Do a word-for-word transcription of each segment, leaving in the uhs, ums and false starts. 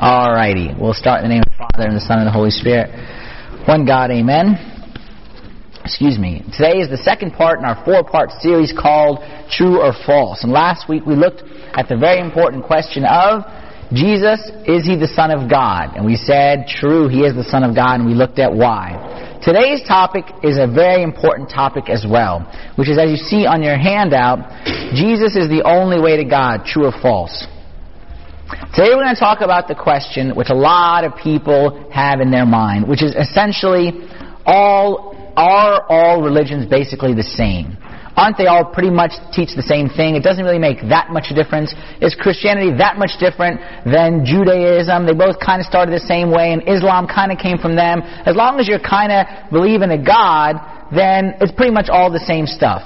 Alrighty, we'll start in the name of the Father, and the Son, and the Holy Spirit. One God, amen. Excuse me. Today is the second part in our four-part series called True or False. And last week we looked at the very important question of, Jesus, is He the Son of God? And we said, true, He is the Son of God, and we looked at why. Today's topic is a very important topic as well, which is, as you see on your handout, Jesus is the only way to God, true or false. Today we're going to talk about the question which a lot of people have in their mind, which is essentially, all are all religions basically the same? Aren't they all pretty much teach the same thing? It doesn't really make that much difference. Is Christianity that much different than Judaism? They both kind of started the same way, and Islam kind of came from them. As long as you're kind of believing in a God, then it's pretty much all the same stuff.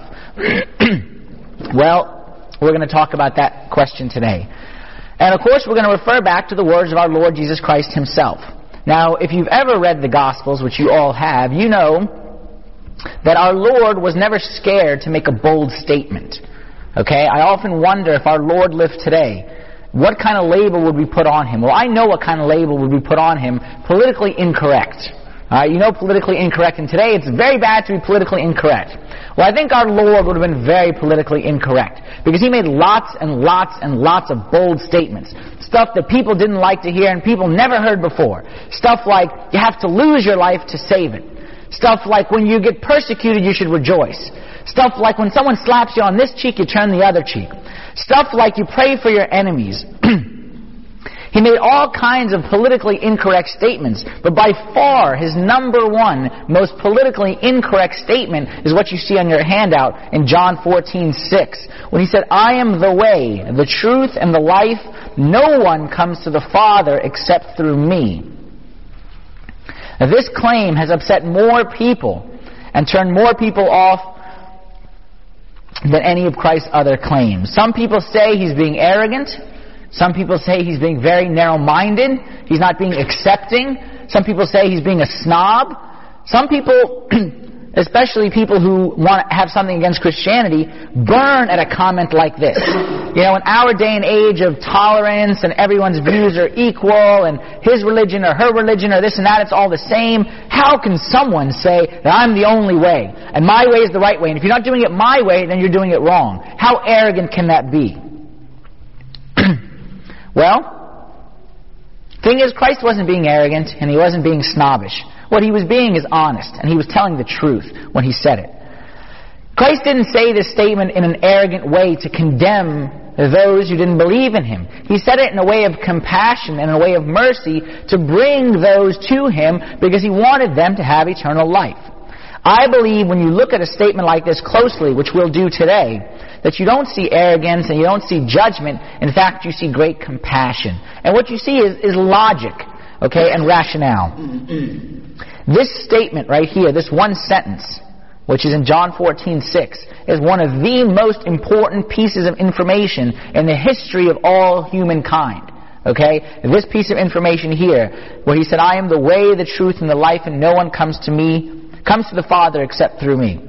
Well, we're going to talk about that question today. And of course, we're going to refer back to the words of our Lord Jesus Christ Himself. Now, if you've ever read the Gospels, which you all have, you know that our Lord was never scared to make a bold statement. Okay? I often wonder, if our Lord lived today, what kind of label would we put on Him? Well, I know what kind of label would we put on Him. Politically incorrect. All right? You know politically incorrect, and today it's very bad to be politically incorrect. Well, I think our Lord would have been very politically incorrect, because He made lots and lots and lots of bold statements. Stuff that people didn't like to hear and people never heard before. Stuff like, you have to lose your life to save it. Stuff like, when you get persecuted, you should rejoice. Stuff like, when someone slaps you on this cheek, you turn the other cheek. Stuff like, you pray for your enemies. He made all kinds of politically incorrect statements, but by far his number one most politically incorrect statement is what you see on your handout in John fourteen six, when He said, I am the way, the truth, and the life. No one comes to the Father except through me. Now, this claim has upset more people and turned more people off than any of Christ's other claims. Some people say He's being arrogant. Some people say He's being very narrow-minded. He's not being accepting. Some people say He's being a snob. Some people, especially people who want to have something against Christianity, burn at a comment like this. You know, in our day and age of tolerance and everyone's views are equal and his religion or her religion or this and that, it's all the same, how can someone say that I'm the only way and my way is the right way, and if you're not doing it my way, then you're doing it wrong? How arrogant can that be? Well, thing is, Christ wasn't being arrogant and He wasn't being snobbish. What He was being is honest, and He was telling the truth when He said it. Christ didn't say this statement in an arrogant way to condemn those who didn't believe in Him. He said it in a way of compassion and a way of mercy to bring those to Him, because He wanted them to have eternal life. I believe when you look at a statement like this closely, which we'll do today, that you don't see arrogance and you don't see judgment. In fact, you see great compassion. And what you see is, is logic, okay, and rationale. This statement right here, this one sentence, which is in John fourteen six, is one of the most important pieces of information in the history of all humankind. Okay? This piece of information here, where He said, I am the way, the truth, and the life, and no one comes to me, comes to the Father except through me.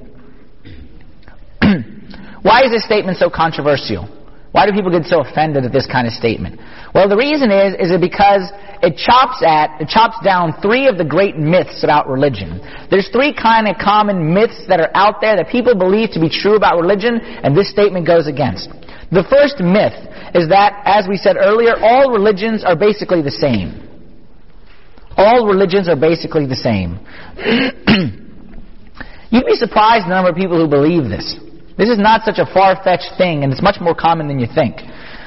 Why is this statement so controversial? Why do people get so offended at this kind of statement? Well, the reason is, is it because it chops at, it chops down three of the great myths about religion. There's three kind of common myths that are out there that people believe to be true about religion, and this statement goes against. The first myth is that, as we said earlier, all religions are basically the same. All religions are basically the same. You'd be surprised the number of people who believe this. This is not such a far-fetched thing, and it's much more common than you think.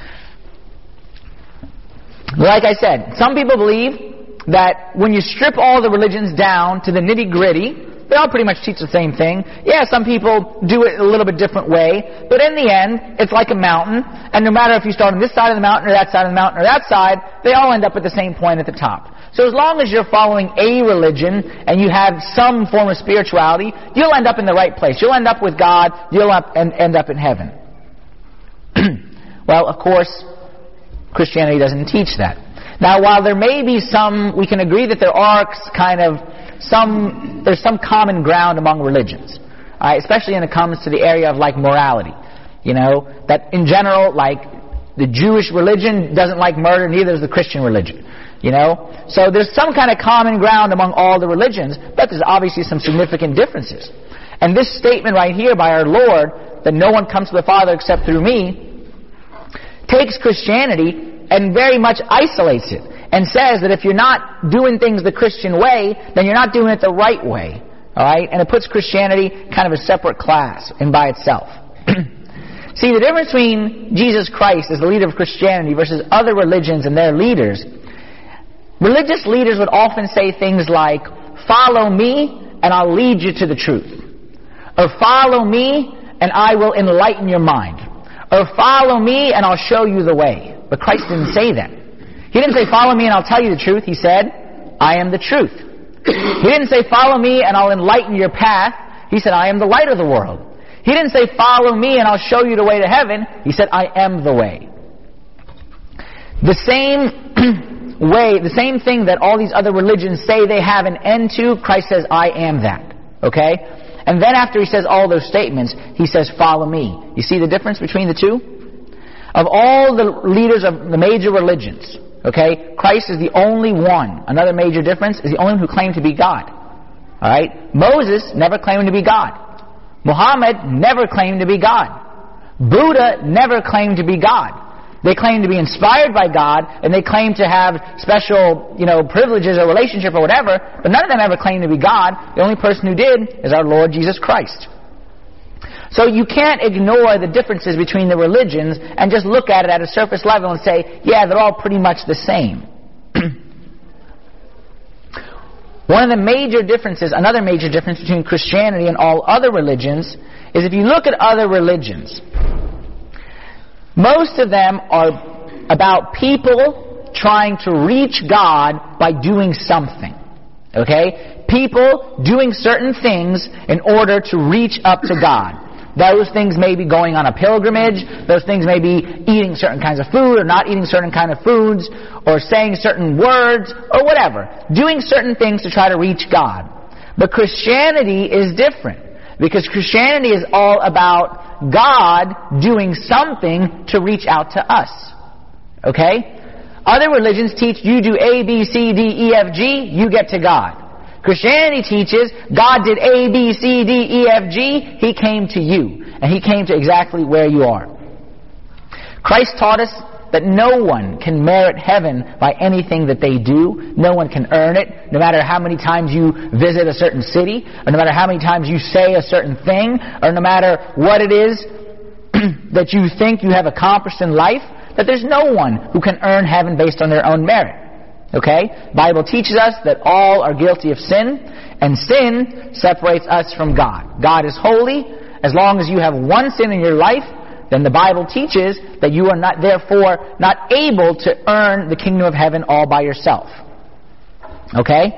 Like I said, some people believe that when you strip all the religions down to the nitty-gritty, they all pretty much teach the same thing. Yeah, some people do it a little bit different way, but in the end, it's like a mountain, and no matter if you start on this side of the mountain or that side of the mountain or that side, they all end up at the same point at the top. So as long as you're following a religion and you have some form of spirituality, you'll end up in the right place. You'll end up with God. You'll up and end up in heaven. Well, of course, Christianity doesn't teach that. Now, while there may be some, we can agree that there are kind of some, there's some common ground among religions, all right, especially when it comes to the area of like morality. You know, that in general, like The Jewish religion doesn't like murder, neither does the Christian religion. You know? So there's some kind of common ground among all the religions, but there's obviously some significant differences. And this statement right here by our Lord, that no one comes to the Father except through me, takes Christianity and very much isolates it, and says that if you're not doing things the Christian way, then you're not doing it the right way. Alright? And it puts Christianity kind of a separate class and by itself. See, the difference between Jesus Christ as the leader of Christianity versus other religions and their leaders, religious leaders would often say things like, follow me and I'll lead you to the truth. Or follow me and I will enlighten your mind. Or follow me and I'll show you the way. But Christ didn't say that. He didn't say, follow me and I'll tell you the truth. He said, I am the truth. He didn't say, follow me and I'll enlighten your path. He said, I am the light of the world. He didn't say, follow me and I'll show you the way to heaven. He said, I am the way. The same way, the same thing that all these other religions say they have an end to, Christ says, I am that. Okay? And then after he says all those statements, he says, follow me. You see the difference between the two? Of all the leaders of the major religions, okay, Christ is the only one. Another major difference is the only one who claimed to be God. Alright? Moses never claimed to be God. Muhammad never claimed to be God. Buddha never claimed to be God. They claim to be inspired by God, and they claim to have special, you know, privileges or relationship or whatever, but none of them ever claimed to be God. The only person who did is our Lord Jesus Christ. So you can't ignore the differences between the religions and just look at it at a surface level and say, yeah, they're all pretty much the same. One of the major differences, another major difference between Christianity and all other religions is if you look at other religions, most of them are about people trying to reach God by doing something. Okay? People doing certain things in order to reach up to God. Those things may be going on a pilgrimage. Those things may be eating certain kinds of food or not eating certain kind of foods or saying certain words or whatever. Doing certain things to try to reach God. But Christianity is different because Christianity is all about God doing something to reach out to us. Okay? Other religions teach you do A, B, C, D, E, F, G, you get to God. Christianity teaches God did A, B, C, D, E, F, G, He came to you. And He came to exactly where you are. Christ taught us that no one can merit heaven by anything that they do. No one can earn it, no matter how many times you visit a certain city, or no matter how many times you say a certain thing, or no matter what it is that you think you have accomplished in life, that there's no one who can earn heaven based on their own merit. Okay? Bible teaches us that all are guilty of sin, and sin separates us from God. God is holy. As long as you have one sin in your life, then the Bible teaches that you are not, therefore, not able to earn the kingdom of heaven all by yourself. Okay?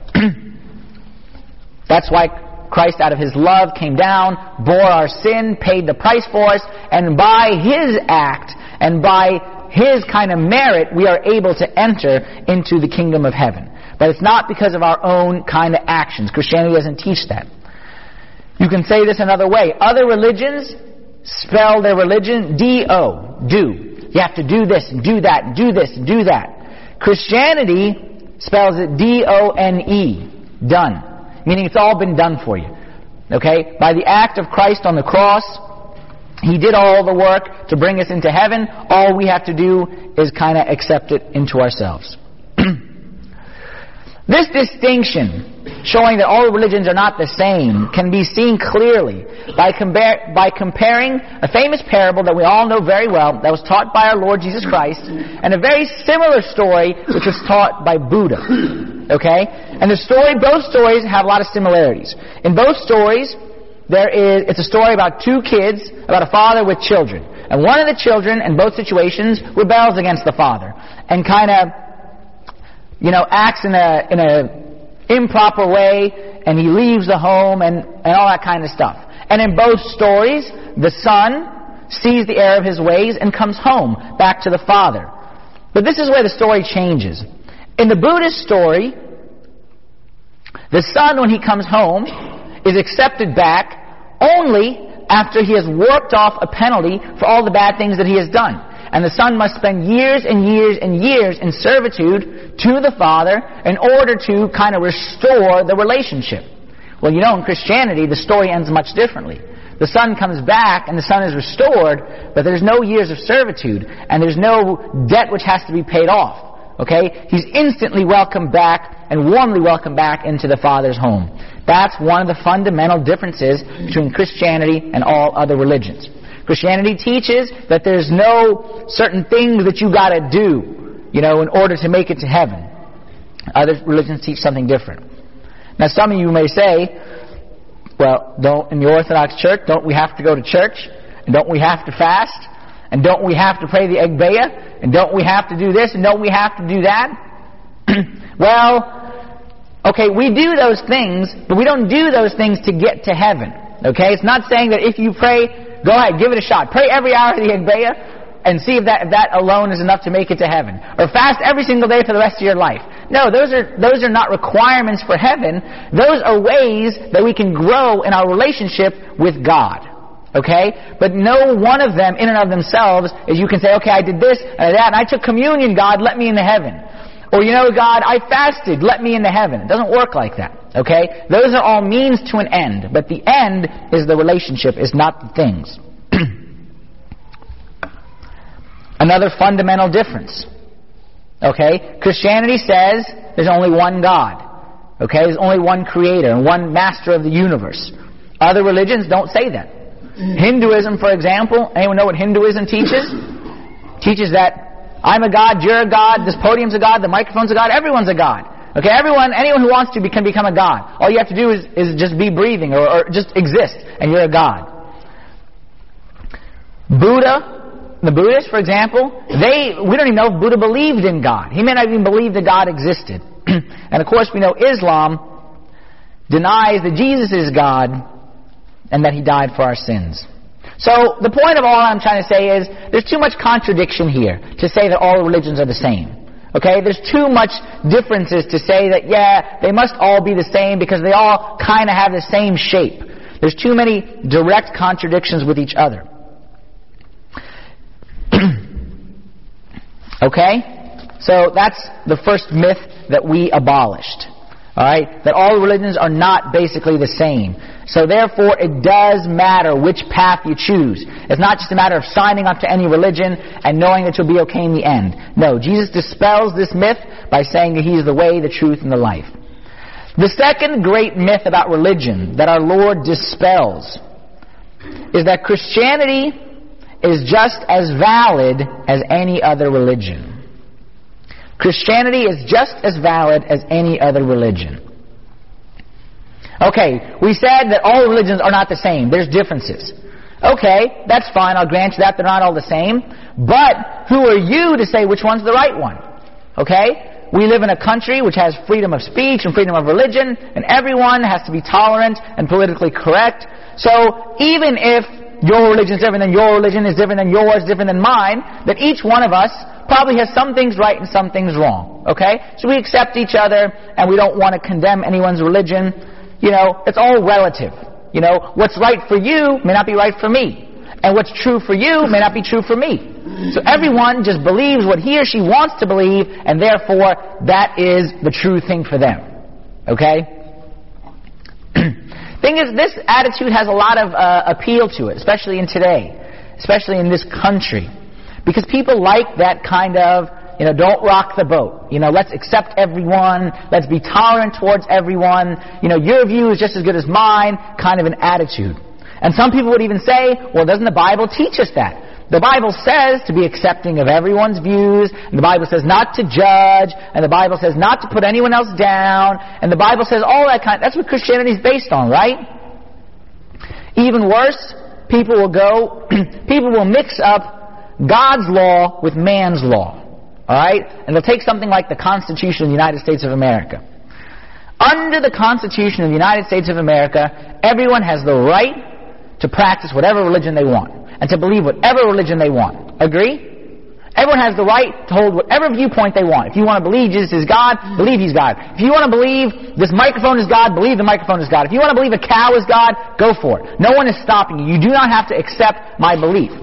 That's why Christ, out of His love, came down, bore our sin, paid the price for us, and by His act, and by His kind of merit, we are able to enter into the kingdom of heaven. But it's not because of our own kind of actions. Christianity doesn't teach that. You can say this another way. Other religions spell their religion D O, do. You have to do this, and do that, and do this, and do that. Christianity spells it D O N E, done. Meaning it's all been done for you. Okay? By the act of Christ on the cross, He did all the work to bring us into heaven. All we have to do is kind of accept it into ourselves. This distinction, showing that all religions are not the same, can be seen clearly by, compar- by comparing a famous parable that we all know very well, that was taught by our Lord Jesus Christ, and a very similar story which was taught by Buddha. Okay? And the story, both stories have a lot of similarities. In both stories, There is, it's a story about two kids, about a father with children. And one of the children, in both situations, rebels against the father. And kind of, you know, acts in a, in a improper way, and he leaves the home, and, and all that kind of stuff. And in both stories, the son sees the error of his ways and comes home, back to the father. But this is where the story changes. In the Buddhist story, the son, when he comes home, is accepted back only after he has worked off a penalty for all the bad things that he has done. and the Son must spend years and years and years in servitude to the Father in order to kind of restore the relationship. Well, you know, in Christianity, the story ends much differently. The Son comes back and the Son is restored, but there's no years of servitude, and there's no debt which has to be paid off. Okay? He's instantly welcomed back and warmly welcomed back into the Father's home. That's one of the fundamental differences between Christianity and all other religions. Christianity teaches that there's no certain things that you got to do, you know, in order to make it to heaven. Other religions teach something different. Now, some of you may say, well, don't in the Orthodox Church, don't we have to go to church? And don't we have to fast? And don't we have to pray the Agpeya? And don't we have to do this? And don't we have to do that? Well, okay, we do those things, but we don't do those things to get to heaven. Okay? It's not saying that if you pray, go ahead, give it a shot. Pray every hour of the Agpeya and see if that, if that alone is enough to make it to heaven. Or fast every single day for the rest of your life. No, those are those are not requirements for heaven. Those are ways that we can grow in our relationship with God. Okay? But no one of them in and of themselves is you can say, okay, I did this and that, and I took communion, God, let me into heaven. Or, you know, God, I fasted, let me into heaven. It doesn't work like that. Okay? Those are all means to an end. But the end is the relationship, is not the things. Another fundamental difference. Okay? Christianity says there's only one God. Okay? There's only one creator and one master of the universe. Other religions don't say that. Hinduism, for example, anyone know what Hinduism teaches? Teaches that I'm a God, you're a God, this podium's a God, the microphone's a God, everyone's a God. Okay, everyone, anyone who wants to be, can become a God. All you have to do is, is just be breathing or, or just exist, and you're a God. Buddha, the Buddhists, for example, they we don't even know if Buddha believed in God. He may not even believe that God existed. And of course we know Islam denies that Jesus is God and that He died for our sins. So the point of all I'm trying to say is there's too much contradiction here to say that all religions are the same. Okay? There's too much differences to say that, yeah, they must all be the same because they all kind of have the same shape. There's too many direct contradictions with each other. Okay? So that's the first myth that we abolished. Alright? That all religions are not basically the same. So therefore it does matter which path you choose. It's not just a matter of signing up to any religion and knowing that you'll be okay in the end. No, Jesus dispels this myth by saying that He is the way, the truth, and the life. The second great myth about religion that our Lord dispels is that Christianity is just as valid as any other religion. Christianity is just as valid as any other religion. Okay, we said that all religions are not the same. There's differences. Okay, that's fine. I'll grant you that. They're not all the same. But who are you to say which one's the right one? Okay? We live in a country which has freedom of speech and freedom of religion, and everyone has to be tolerant and politically correct. So even if your religion is different than your religion, is different than yours, different than mine, that each one of us probably has some things right and some things wrong. Okay? So we accept each other, and we don't want to condemn anyone's religion. You know, it's all relative. You know, what's right for you may not be right for me. And what's true for you may not be true for me. So everyone just believes what he or she wants to believe, and therefore that is the true thing for them. Okay? Thing is, this attitude has a lot of uh, appeal to it, especially in today, especially in this country. Because people like that kind of, you know, don't rock the boat. You know, let's accept everyone. Let's be tolerant towards everyone. You know, your view is just as good as mine, kind of an attitude. And some people would even say, well, doesn't the Bible teach us that? The Bible says to be accepting of everyone's views, and the Bible says not to judge, and the Bible says not to put anyone else down, and the Bible says all that kind. That's what Christianity is based on, right? Even worse, people will go, people will mix up God's law with man's law. Alright? And they'll take something like the Constitution of the United States of America. Under the Constitution of the United States of America, everyone has the right to practice whatever religion they want, and to believe whatever religion they want. Agree? Everyone has the right to hold whatever viewpoint they want. If you want to believe Jesus is God, believe He's God. If you want to believe this microphone is God, believe the microphone is God. If you want to believe a cow is God, go for it. No one is stopping you. You do not have to accept my belief.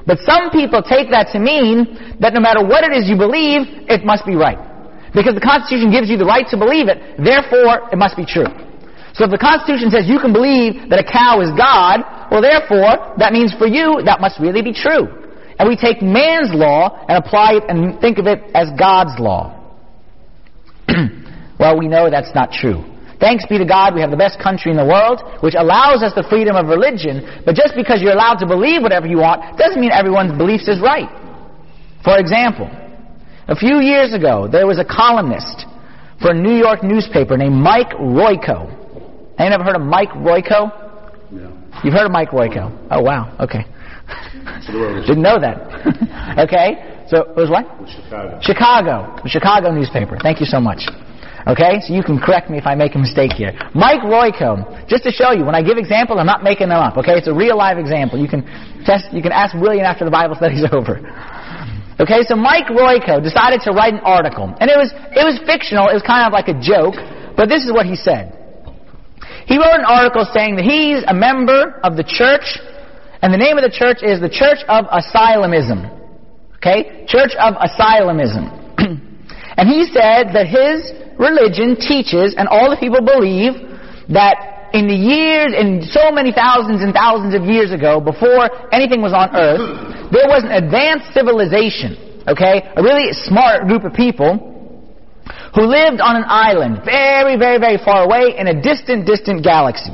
But some people take that to mean that no matter what it is you believe, it must be right. Because the Constitution gives you the right to believe it, therefore it must be true. So if the Constitution says you can believe that a cow is God, well therefore, that means for you, that must really be true. And we take man's law and apply it and think of it as God's law. Well, we know that's not true. Thanks be to God, we have the best country in the world, which allows us the freedom of religion, but just because you're allowed to believe whatever you want, doesn't mean everyone's beliefs is right. For example, a few years ago, there was a columnist for a New York newspaper named Mike Royko. Anyone ever heard of Mike Royko? No. You've heard of Mike Royko? Oh, wow. Okay. Didn't know that. Okay. So, it was what? Chicago. Chicago. The Chicago newspaper. Thank you so much. Okay? So you can correct me if I make a mistake here. Mike Royko. Just to show you, when I give examples, I'm not making them up. Okay? It's a real live example. You can test, you can ask William after the Bible study's over. Okay, so Mike Royko decided to write an article. And it was it was fictional, it was kind of like a joke, but this is what he said. He wrote an article saying that he's a member of the church, and the name of the church is the Church of Asylomism. Okay? Church of Asylomism. And he said that his religion teaches, and all the people believe, that in the years, in so many thousands and thousands of years ago, before anything was on earth, there was an advanced civilization, okay, a really smart group of people who lived on an island very, very, very far away in a distant, distant galaxy.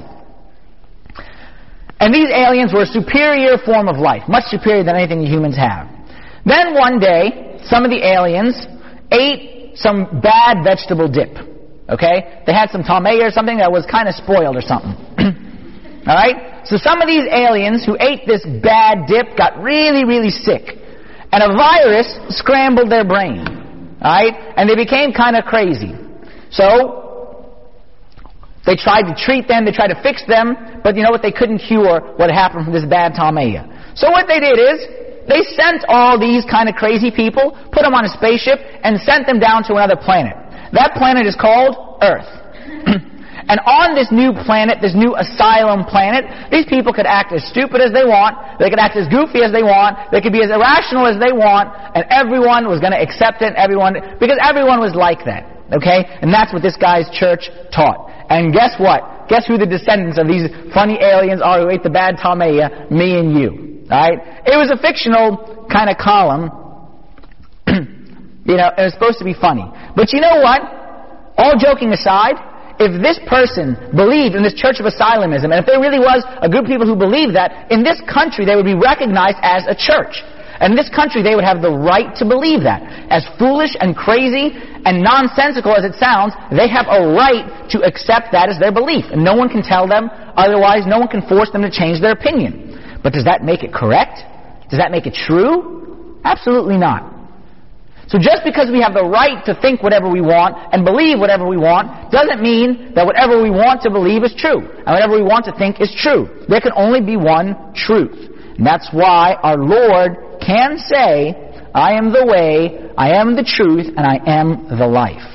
And these aliens were a superior form of life, much superior than anything humans have. Then one day, some of the aliens ate some bad vegetable dip, okay? They had some tomei or something that was kind of spoiled or something. All right? So some of these aliens who ate this bad dip got really, really sick. And a virus scrambled their brain. All right? And they became kind of crazy. So they tried to treat them, they tried to fix them, but you know what? They couldn't cure what happened from this bad tomei. So what they did is, they sent all these kind of crazy people, put them on a spaceship, and sent them down to another planet. That planet is called Earth. And on this new planet, this new asylum planet, these people could act as stupid as they want, they could act as goofy as they want, they could be as irrational as they want, and everyone was going to accept it, everyone, because everyone was like that. Okay? And that's what this guy's church taught. And guess what? Guess who the descendants of these funny aliens are who ate the bad tomei? Me and you. Alright? It was a fictional kind of column. You know, it was supposed to be funny. But you know what? All joking aside, if this person believed in this Church of Asylomism, and if there really was a group of people who believed that, in this country they would be recognized as a church. And in this country they would have the right to believe that. As foolish and crazy and nonsensical as it sounds, they have a right to accept that as their belief. And no one can tell them otherwise, no one can force them to change their opinion. But does that make it correct? Does that make it true? Absolutely not. So just because we have the right to think whatever we want and believe whatever we want doesn't mean that whatever we want to believe is true. And whatever we want to think is true. There can only be one truth. And that's why our Lord can say, I am the way, I am the truth, and I am the life.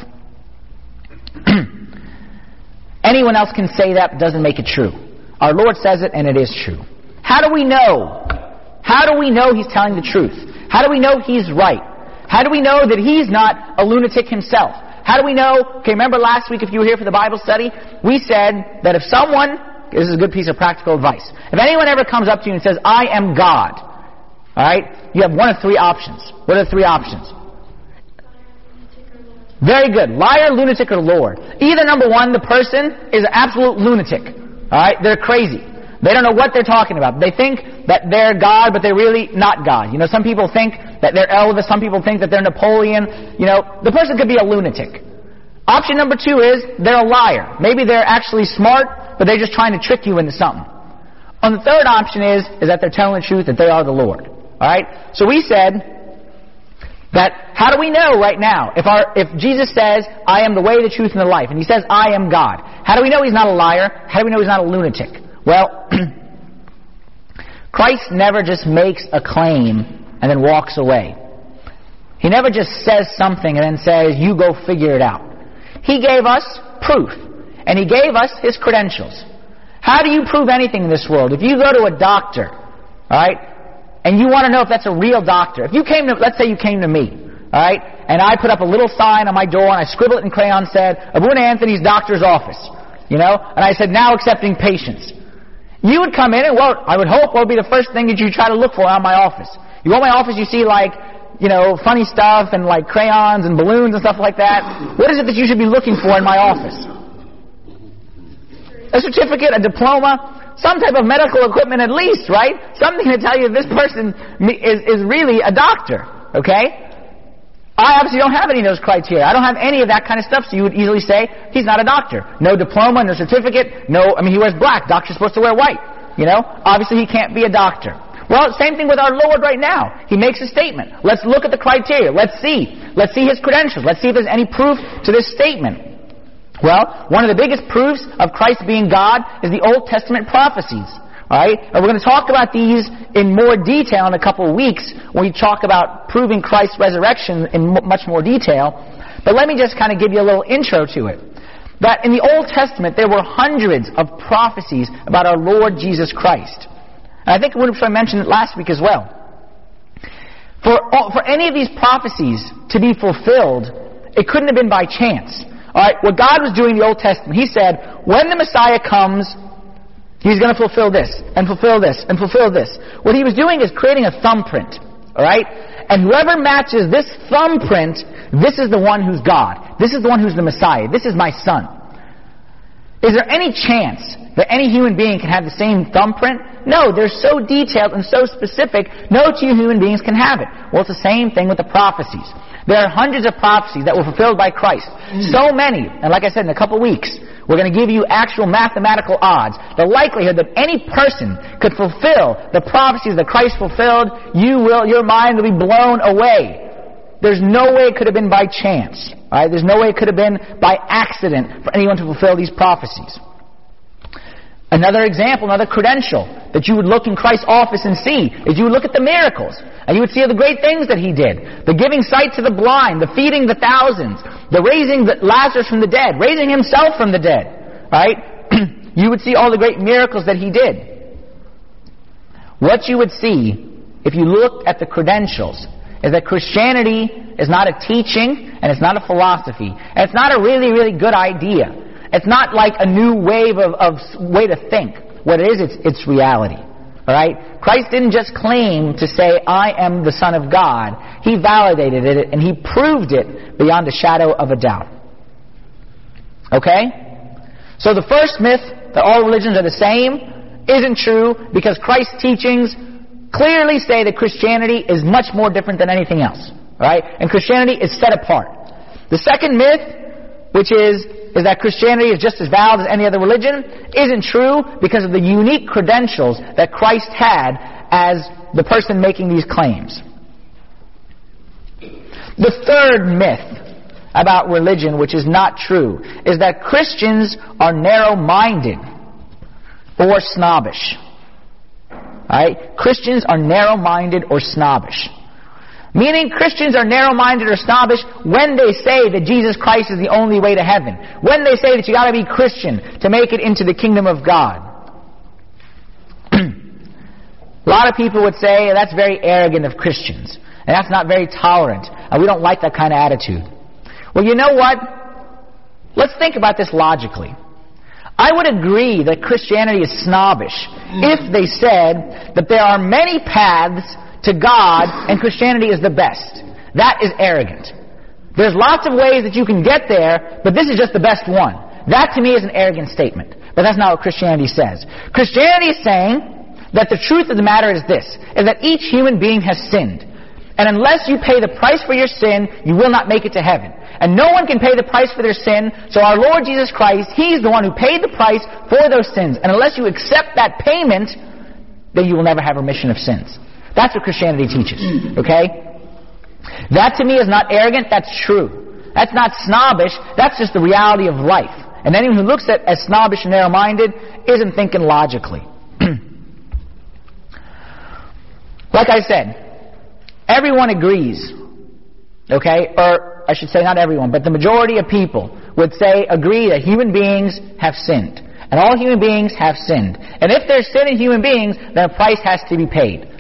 Anyone else can say that, but doesn't make it true. Our Lord says it, and it is true. How do we know? How do we know He's telling the truth? How do we know He's right? How do we know that He's not a lunatic Himself? How do we know? Okay, remember last week if you were here for the Bible study, we said that if someone, this is a good piece of practical advice, if anyone ever comes up to you and says, I am God, alright, you have one of three options. What are the three options? Very good. Liar, lunatic, or Lord. Either number one, the person is an absolute lunatic. Alright, they're crazy. They don't know what they're talking about. They think that they're God, but they're really not God. You know, some people think that they're Elvis, some people think that they're Napoleon. You know, the person could be a lunatic. Option number two is they're a liar. Maybe they're actually smart, but they're just trying to trick you into something. And the third option is, is that they're telling the truth, that they are the Lord. Alright? So we said that, how do we know right now? If our, if Jesus says, I am the way, the truth, and the life, and He says, I am God, how do we know He's not a liar? How do we know He's not a lunatic? Well, Christ never just makes a claim and then walks away. He never just says something and then says, you go figure it out. He gave us proof. And He gave us His credentials. How do you prove anything in this world? If you go to a doctor, alright, and you want to know if that's a real doctor. If you came to, let's say you came to me, all right, and I put up a little sign on my door and I scribbled it in crayon, said, Abuna Anthony's doctor's office, you know, and I said, now accepting patients. You would come in and, well, I would hope what would be the first thing that you try to look for on my office. You go to my office, you see like, you know, funny stuff and like crayons and balloons and stuff like that. What is it that you should be looking for in my office? A certificate, a diploma, some type of medical equipment at least, right? Something to tell you this person is, is really a doctor, okay? I obviously don't have any of those criteria. I don't have any of that kind of stuff, so you would easily say, he's not a doctor. No diploma, no certificate, no, I mean, he wears black. Doctor's supposed to wear white, you know? Obviously he can't be a doctor. Well, same thing with our Lord right now. He makes a statement. Let's look at the criteria. Let's see. Let's see his credentials. Let's see if there's any proof to this statement. Well, one of the biggest proofs of Christ being God is the Old Testament prophecies. Alright? And we're going to talk about these in more detail in a couple of weeks when we talk about proving Christ's resurrection in much more detail. But let me just kind of give you a little intro to it. That in the Old Testament there were hundreds of prophecies about our Lord Jesus Christ. And I think I mentioned it last week as well. For, for any of these prophecies to be fulfilled, it couldn't have been by chance. Alright, what God was doing in the Old Testament, He said, when the Messiah comes, He's going to fulfill this, and fulfill this, and fulfill this. What He was doing is creating a thumbprint. Alright? And whoever matches this thumbprint, this is the one who's God. This is the one who's the Messiah. This is my Son. Is there any chance that any human being can have the same thumbprint? No, they're so detailed and so specific, no two human beings can have it. Well, it's the same thing with the prophecies. There are hundreds of prophecies that were fulfilled by Christ. So many, and like I said, in a couple weeks, we're going to give you actual mathematical odds. The likelihood that any person could fulfill the prophecies that Christ fulfilled, you will, your mind will be blown away. There's no way it could have been by chance. Right? There's no way it could have been by accident for anyone to fulfill these prophecies. Another example, another credential that you would look in Christ's office and see is you would look at the miracles. And you would see the great things that He did. The giving sight to the blind, the feeding the thousands, the raising the Lazarus from the dead, raising Himself from the dead. Right? You would see all the great miracles that He did. What you would see, if you looked at the credentials, is that Christianity is not a teaching and it's not a philosophy. And it's not a really, really good idea. It's not like a new wave of, of way to think. What it is, it's, it's reality. Alright? Christ didn't just claim to say, I am the Son of God. He validated it and He proved it beyond a shadow of a doubt. Okay? So the first myth, that all religions are the same, isn't true because Christ's teachings clearly say that Christianity is much more different than anything else. Alright? And Christianity is set apart. The second myth, which is is that Christianity is just as valid as any other religion, isn't true because of the unique credentials that Christ had as the person making these claims. The third myth about religion, which is not true, is that Christians are narrow-minded or snobbish. Right? Christians are narrow-minded or snobbish. Meaning Christians are narrow-minded or snobbish when they say that Jesus Christ is the only way to heaven. When they say that you got to be Christian to make it into the kingdom of God. A lot of people would say that's very arrogant of Christians. And that's not very tolerant. And we don't like that kind of attitude. Well, you know what? Let's think about this logically. I would agree that Christianity is snobbish if they said that there are many paths to God, and Christianity is the best. That is arrogant. There's lots of ways that you can get there, but this is just the best one. That to me is an arrogant statement. But that's not what Christianity says. Christianity is saying that the truth of the matter is this, is that each human being has sinned. And unless you pay the price for your sin, you will not make it to heaven. And no one can pay the price for their sin, so our Lord Jesus Christ, He's the one who paid the price for those sins. And unless you accept that payment, then you will never have remission of sins. That's what Christianity teaches, okay? That to me is not arrogant, that's true. That's not snobbish, that's just the reality of life. And anyone who looks at as snobbish and narrow-minded isn't thinking logically. Like I said, everyone agrees, okay? Or I should say not everyone, but the majority of people would say, agree that human beings have sinned. And all human beings have sinned. And if there's sin in human beings, then a price has to be paid.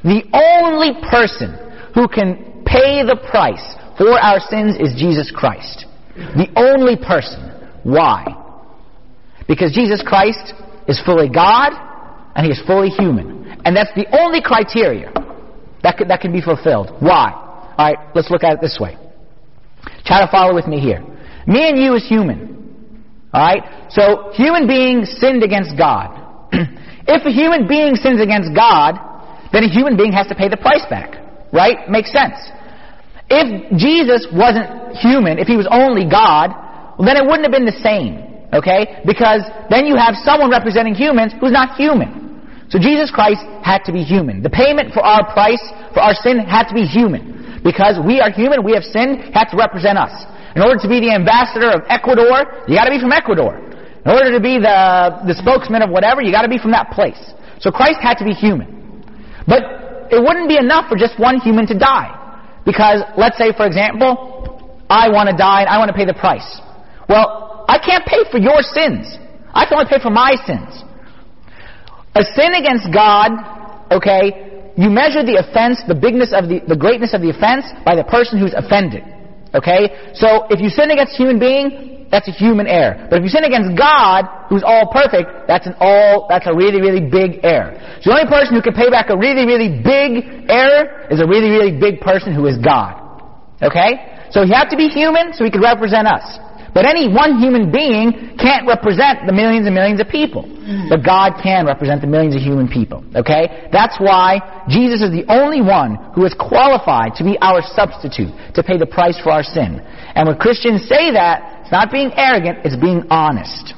The only person who can pay the price for our sins is Jesus Christ. The only person. Why? Because Jesus Christ is fully God and He is fully human. And that's the only criteria that could, that can be fulfilled. Why? Alright, let's look at it this way. Try to follow with me here. Me and you is human. Alright? So, human beings sinned against God. If a human being sins against God, then a human being has to pay the price back. Right? Makes sense. If Jesus wasn't human, if He was only God, well, then it wouldn't have been the same. Okay? Because then you have someone representing humans who's not human. So Jesus Christ had to be human. The payment for our price, for our sin, had to be human. Because we are human, we have sinned, had to represent us. In order to be the ambassador of Ecuador, you got to be from Ecuador. In order to be the, the spokesman of whatever, you got to be from that place. So Christ had to be human. But it wouldn't be enough for just one human to die. Because, let's say, for example, I want to die and I want to pay the price. Well, I can't pay for your sins. I can only pay for my sins. A sin against God, okay, you measure the offense, the bigness of the, the greatness of the offense by the person who's offended. Okay? So, if you sin against a human being, that's a human error. But if you sin against God, who's all perfect, that's an all, that's a really, really big error. So the only person who can pay back a really, really big error is a really, really big person who is God. Okay? So you have to be human so He could represent us. But any one human being can't represent the millions and millions of people. But God can represent the millions of human people. Okay? That's why Jesus is the only one who is qualified to be our substitute, to pay the price for our sin. And when Christians say that, it's not being arrogant, it's being honest.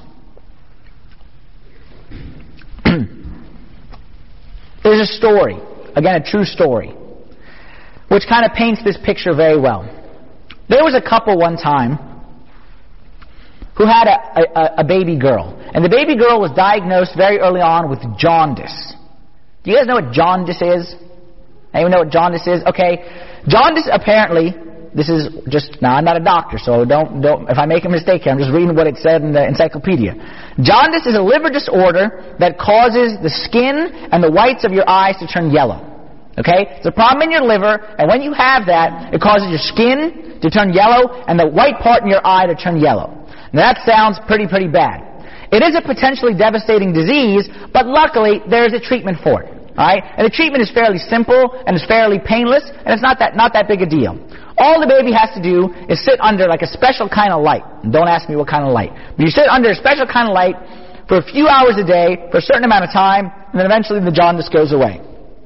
There's a story, again a true story, which kind of paints this picture very well. There was a couple one time who had a, a, a baby girl. And the baby girl was diagnosed very early on with jaundice. Do you guys know what jaundice is? Anyone know what jaundice is? Okay. Jaundice apparently, this is just, now I'm not a doctor, so don't, don't, if I make a mistake here, I'm just reading what it said in the encyclopedia. Jaundice is a liver disorder that causes the skin and the whites of your eyes to turn yellow. Okay? It's a problem in your liver, and when you have that, it causes your skin to turn yellow and the white part in your eye to turn yellow. Now that sounds pretty, pretty bad. It is a potentially devastating disease, but luckily there's a treatment for it. Alright? And the treatment is fairly simple, and it's fairly painless, and it's not that, not that big a deal. All the baby has to do is sit under like a special kind of light. And don't ask me what kind of light. But you sit under a special kind of light for a few hours a day, for a certain amount of time, and then eventually the jaundice goes away.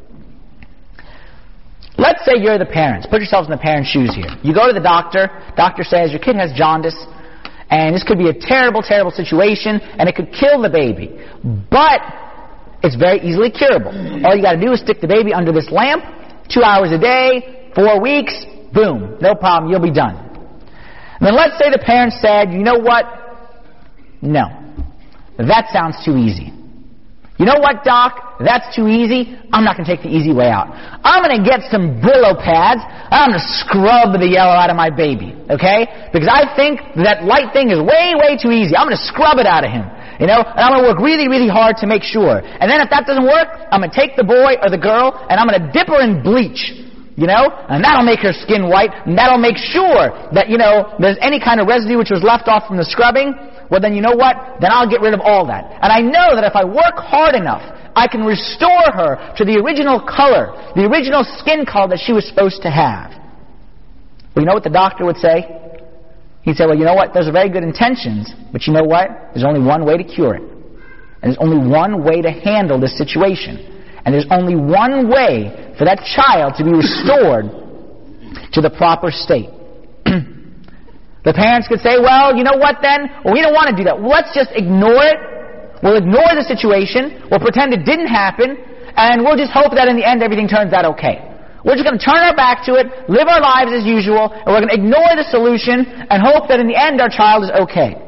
Let's say you're the parents. Put yourselves in the parents' shoes here. You go to the doctor. Doctor says your kid has jaundice, and this could be a terrible, terrible situation, and it could kill the baby. But it's very easily curable. All you got to do is stick the baby under this lamp, two hours a day, four weeks, boom, no problem, you'll be done. And then let's say the parents said, you know what? No. That sounds too easy. You know what, Doc? That's too easy. I'm not going to take the easy way out. I'm going to get some Brillo pads. I'm going to scrub the yellow out of my baby. Okay? Because I think that light thing is way, way too easy. I'm going to scrub it out of him. You know? And I'm going to work really, really hard to make sure. And then if that doesn't work, I'm going to take the boy or the girl and I'm going to dip her in bleach. You know? And that'll make her skin white. And that'll make sure that, you know, there's any kind of residue which was left off from the scrubbing. Well, then you know what? Then I'll get rid of all that. And I know that if I work hard enough, I can restore her to the original color, the original skin color that she was supposed to have. Well, you know what the doctor would say? He'd say, well, you know what? Those are very good intentions, but you know what? There's only one way to cure it. And there's only one way to handle this situation. And there's only one way for that child to be restored to the proper state. The parents could say, well, you know what then? Well, we don't want to do that. Well, let's just ignore it. We'll ignore the situation. We'll pretend it didn't happen. And we'll just hope that in the end everything turns out okay. We're just going to turn our back to it, live our lives as usual, and we're going to ignore the solution and hope that in the end our child is okay.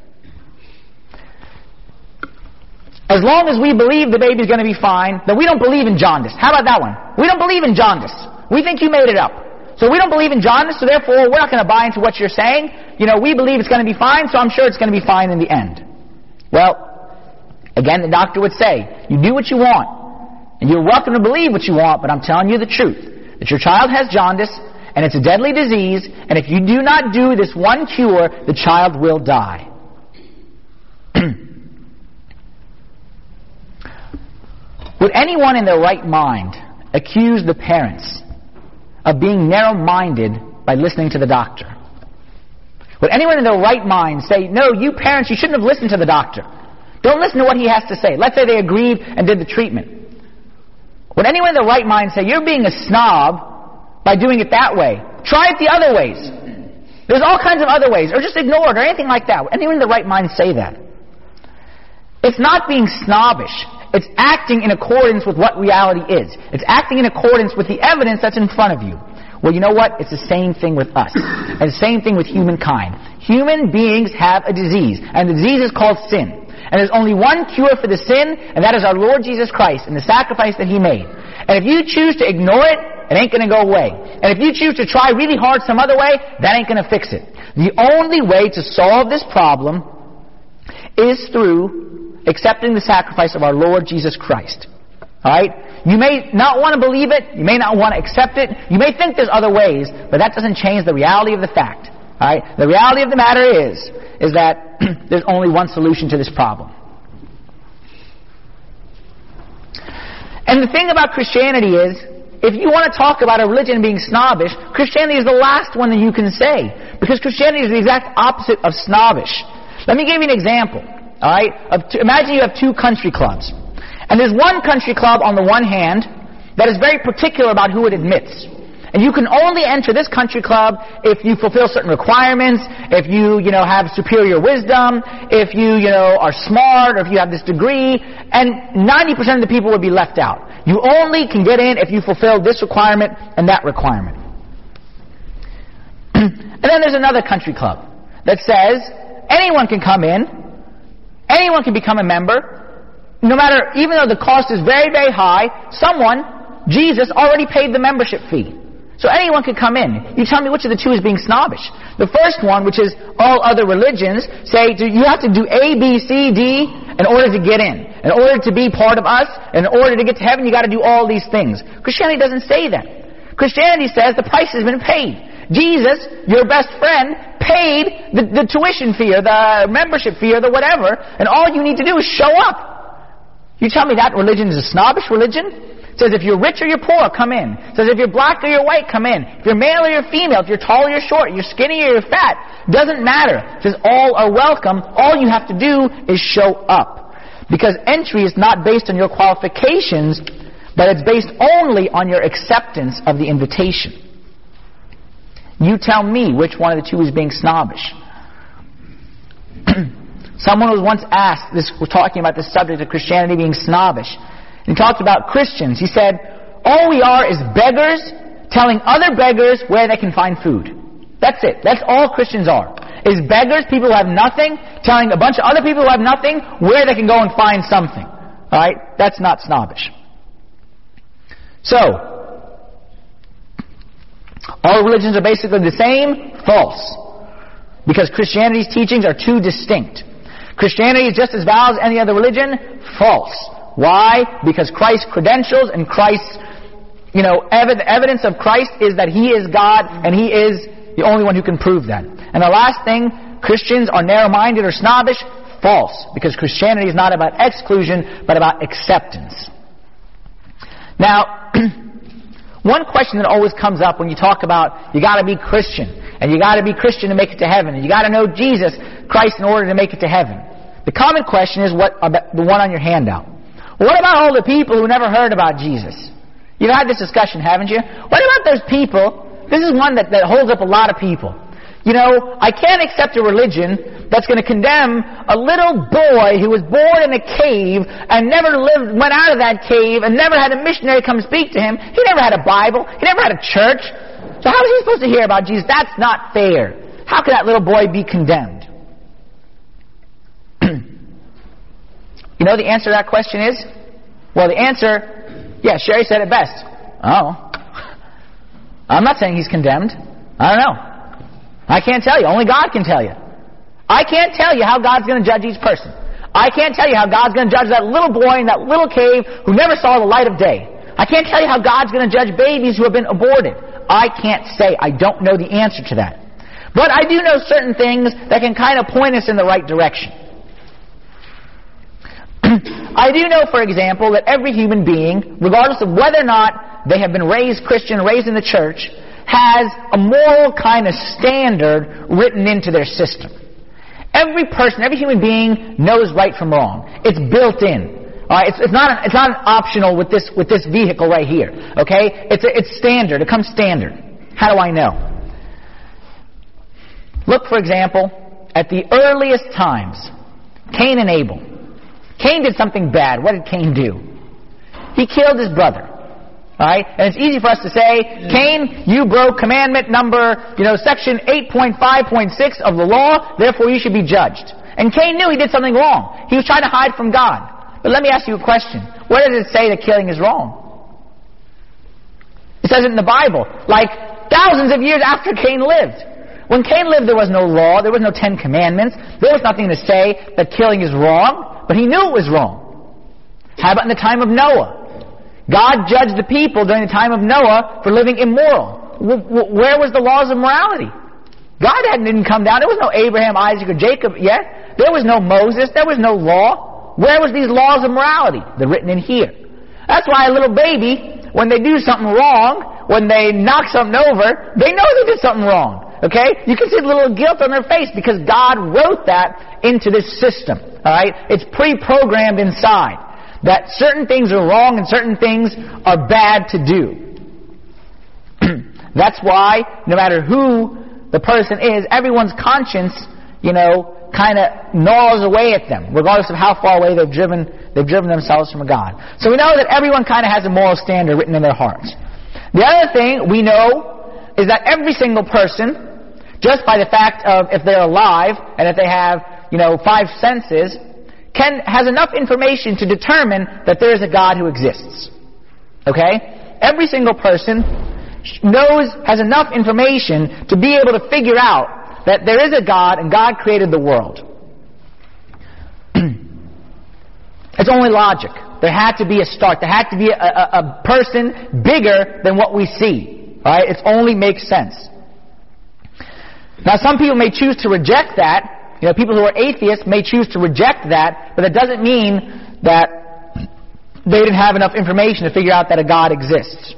As long as we believe the baby's going to be fine, then we don't believe in jaundice. How about that one? We don't believe in jaundice. We think you made it up. So we don't believe in jaundice, so therefore we're not going to buy into what you're saying. You know, we believe it's going to be fine, so I'm sure it's going to be fine in the end. Well, again, the doctor would say, you do what you want. And you're welcome to believe what you want, but I'm telling you the truth. That your child has jaundice, and it's a deadly disease, and if you do not do this one cure, the child will die. Would anyone in their right mind accuse the parents of being narrow-minded by listening to the doctor? Would anyone in their right mind say, no, you parents, you shouldn't have listened to the doctor. Don't listen to what he has to say. Let's say they agreed and did the treatment. Would anyone in their right mind say, you're being a snob by doing it that way? Try it the other ways. There's all kinds of other ways. Or just ignore it or anything like that. Would anyone in their right mind say that? It's not being snobbish. It's acting in accordance with what reality is. It's acting in accordance with the evidence that's in front of you. Well, you know what? It's the same thing with us. And the same thing with humankind. Human beings have a disease. And the disease is called sin. And there's only one cure for the sin, and that is our Lord Jesus Christ and the sacrifice that He made. And if you choose to ignore it, it ain't going to go away. And if you choose to try really hard some other way, that ain't going to fix it. The only way to solve this problem is through accepting the sacrifice of our Lord Jesus Christ. Alright? You may not want to believe it, you may not want to accept it, you may think there's other ways, but that doesn't change the reality of the fact. Alright? The reality of the matter is, is that there's only one solution to this problem. And the thing about Christianity is, if you want to talk about a religion being snobbish, Christianity is the last one that you can say. Because Christianity is the exact opposite of snobbish. Let me give you an example. All right? Of two, imagine you have two country clubs. And there's one country club on the one hand that is very particular about who it admits. And you can only enter this country club if you fulfill certain requirements, if you, you know, have superior wisdom, if you, you know, are smart, or if you have this degree, and ninety percent of the people would be left out. You only can get in if you fulfill this requirement and that requirement. And then there's another country club that says anyone can come in, anyone can become a member, no matter, even though the cost is very, very high, someone, Jesus, already paid the membership fee. So anyone could come in. You tell me which of the two is being snobbish. The first one, which is all other religions, say you have to do A, B, C, D in order to get in. In order to be part of us, in order to get to heaven, you got to do all these things. Christianity doesn't say that. Christianity says the price has been paid. Jesus, your best friend, paid the, the tuition fee or the membership fee or the whatever, and all you need to do is show up. You tell me that religion is a snobbish religion? It says if you're rich or you're poor, come in. It says if you're black or you're white, come in. If you're male or you're female, if you're tall or you're short, you're skinny or you're fat, doesn't matter. It says all are welcome. All you have to do is show up. Because entry is not based on your qualifications, but it's based only on your acceptance of the invitation. You tell me which one of the two is being snobbish. Someone was once asked, this was talking about the subject of Christianity being snobbish. And he talked about Christians. He said, all we are is beggars telling other beggars where they can find food. That's it. That's all Christians are. Is beggars, people who have nothing, telling a bunch of other people who have nothing where they can go and find something. Alright? That's not snobbish. So, all religions are basically the same? False. Because Christianity's teachings are too distinct. Christianity is just as valid as any other religion? False. Why? Because Christ's credentials and Christ's, you know, ev- evidence of Christ is that He is God and He is the only one who can prove that. And the last thing, Christians are narrow-minded or snobbish? False. Because Christianity is not about exclusion, but about acceptance. Now, one question that always comes up when you talk about you got to be Christian, and you got to be Christian to make it to heaven, and you got to know Jesus Christ in order to make it to heaven. The common question is what about the one on your handout. Well, what about all the people who never heard about Jesus? You've had this discussion, haven't you? What about those people? This is one that, that holds up a lot of people. You know, I can't accept a religion that's going to condemn a little boy who was born in a cave and never lived, went out of that cave and never had a missionary come speak to him. He never had a Bible. He never had a church. So how is he supposed to hear about Jesus? That's not fair. How can that little boy be condemned? You know the answer to that question is? Well, the answer, yeah, Sherry said it best. Oh. I'm not saying he's condemned. I don't know. I can't tell you. Only God can tell you. I can't tell you how God's going to judge each person. I can't tell you how God's going to judge that little boy in that little cave who never saw the light of day. I can't tell you how God's going to judge babies who have been aborted. I can't say. I don't know the answer to that. But I do know certain things that can kind of point us in the right direction. I do know, for example, that every human being, regardless of whether or not they have been raised Christian, raised in the church, has a moral kind of standard written into their system. Every person, every human being knows right from wrong. It's built in. All right, it's, it's not it's not optional with this with this vehicle right here. Okay, it's a, it's standard. It comes standard. How do I know? Look, for example, at the earliest times, Cain and Abel. Cain did something bad. What did Cain do? He killed his brother. All right, and it's easy for us to say, Cain, you broke commandment number, you know, section eight point five point six of the law. Therefore, you should be judged. And Cain knew he did something wrong. He was trying to hide from God. But let me ask you a question. Where does it say that killing is wrong? It says it in the Bible, like thousands of years after Cain lived. When Cain lived, there was no law, there was no Ten Commandments, there was nothing to say that killing is wrong, but he knew it was wrong. How about in the time of Noah? God judged the people during the time of Noah for living immoral. Where was the laws of morality? God hadn't didn't come down. There was no Abraham, Isaac, or Jacob yet. There was no Moses. There was no law. Where was these laws of morality? They're written in here. That's why a little baby, when they do something wrong, when they knock something over, they know they did something wrong. Okay? You can see the little guilt on their face because God wrote that into this system. Alright? It's pre-programmed inside that certain things are wrong and certain things are bad to do. That's why, no matter who the person is, everyone's conscience, you know, kind of gnaws away at them, regardless of how far away they've driven they've driven themselves from God. So we know that everyone kind of has a moral standard written in their hearts. The other thing we know is that every single person, just by the fact of if they're alive and if they have, you know, five senses, can has enough information to determine that there is a God who exists. Okay? Every single person knows, has enough information to be able to figure out that there is a God and God created the world. It's only logic. There had to be a start. There had to be a, a, a person bigger than what we see. Right? It only makes sense. Now some people may choose to reject that. You know, people who are atheists may choose to reject that, but it doesn't mean that they didn't have enough information to figure out that a God exists.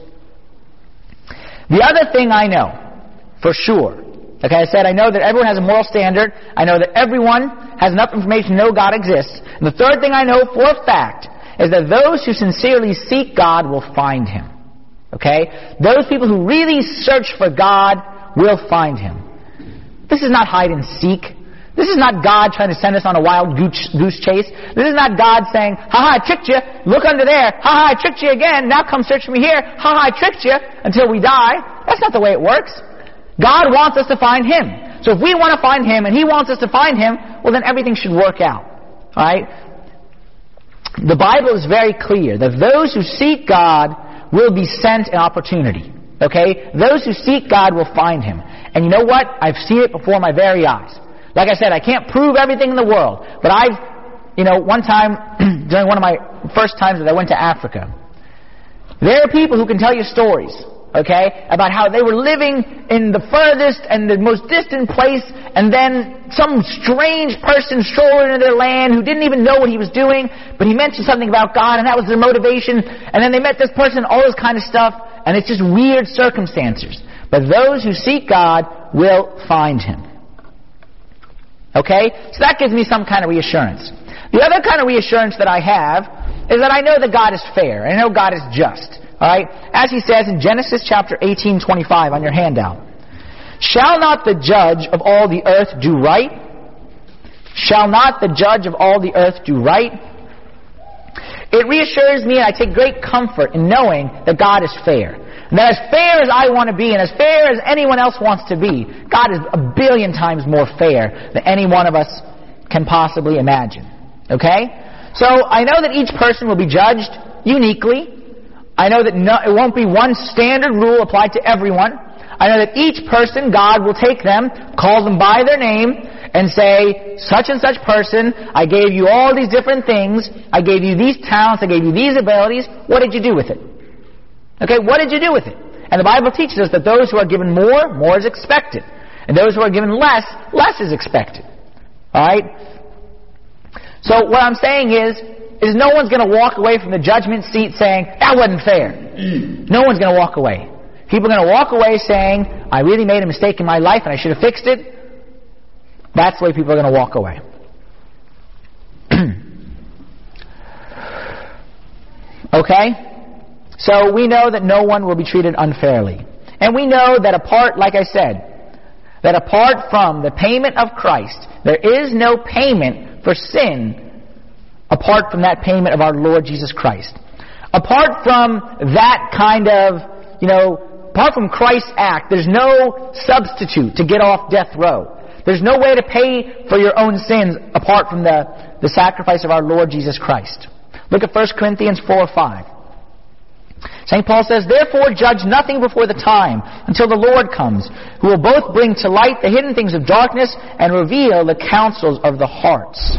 The other thing I know, for sure, like I said, I know that everyone has a moral standard. I know that everyone has enough information to know God exists. And the third thing I know for a fact is that those who sincerely seek God will find Him. Okay? Those people who really search for God will find Him. This is not hide and seek. This is not God trying to send us on a wild goose, goose chase. This is not God saying, ha ha, I tricked you. Look under there. Ha ha, I tricked you again. Now come search for me here. Ha ha, I tricked you until we die. That's not the way it works. God wants us to find Him. So if we want to find Him and He wants us to find Him, well then everything should work out. Alright? The Bible is very clear that those who seek God will be sent an opportunity. Okay? Those who seek God will find Him. And you know what? I've seen it before my very eyes. Like I said, I can't prove everything in the world. But I've, you know, one time, during one of my first times that I went to Africa, there are people who can tell you stories. Okay, about how they were living in the furthest and the most distant place, and then some strange person strolled into their land who didn't even know what he was doing, but he mentioned something about God, and that was their motivation, and then they met this person, all this kind of stuff, and it's just weird circumstances. But those who seek God will find Him. Okay, so that gives me some kind of reassurance. The other kind of reassurance that I have is that I know that God is fair, and I know God is just. Alright? As He says in Genesis chapter eighteen twenty-five on your handout. Shall not the judge of all the earth do right? Shall not the judge of all the earth do right? It reassures me and I take great comfort in knowing that God is fair. And that as fair as I want to be and as fair as anyone else wants to be, God is a billion times more fair than any one of us can possibly imagine. Okay? So I know that each person will be judged uniquely. I know that no, it won't be one standard rule applied to everyone. I know that each person, God will take them, call them by their name, and say, such and such person, I gave you all these different things, I gave you these talents, I gave you these abilities, what did you do with it? Okay, what did you do with it? And the Bible teaches us that those who are given more, more is expected. And those who are given less, less is expected. Alright? So what I'm saying is, is no one's going to walk away from the judgment seat saying, that wasn't fair. No one's going to walk away. People are going to walk away saying, I really made a mistake in my life and I should have fixed it. That's the way people are going to walk away. Okay? So we know that no one will be treated unfairly. And we know that apart, like I said, that apart from the payment of Christ, there is no payment for sin apart from that payment of our Lord Jesus Christ. Apart from that kind of, you know, apart from Christ's act, there's no substitute to get off death row. There's no way to pay for your own sins apart from the, the sacrifice of our Lord Jesus Christ. Look at First Corinthians four five. Saint Paul says, therefore judge nothing before the time, until the Lord comes, who will both bring to light the hidden things of darkness and reveal the counsels of the hearts.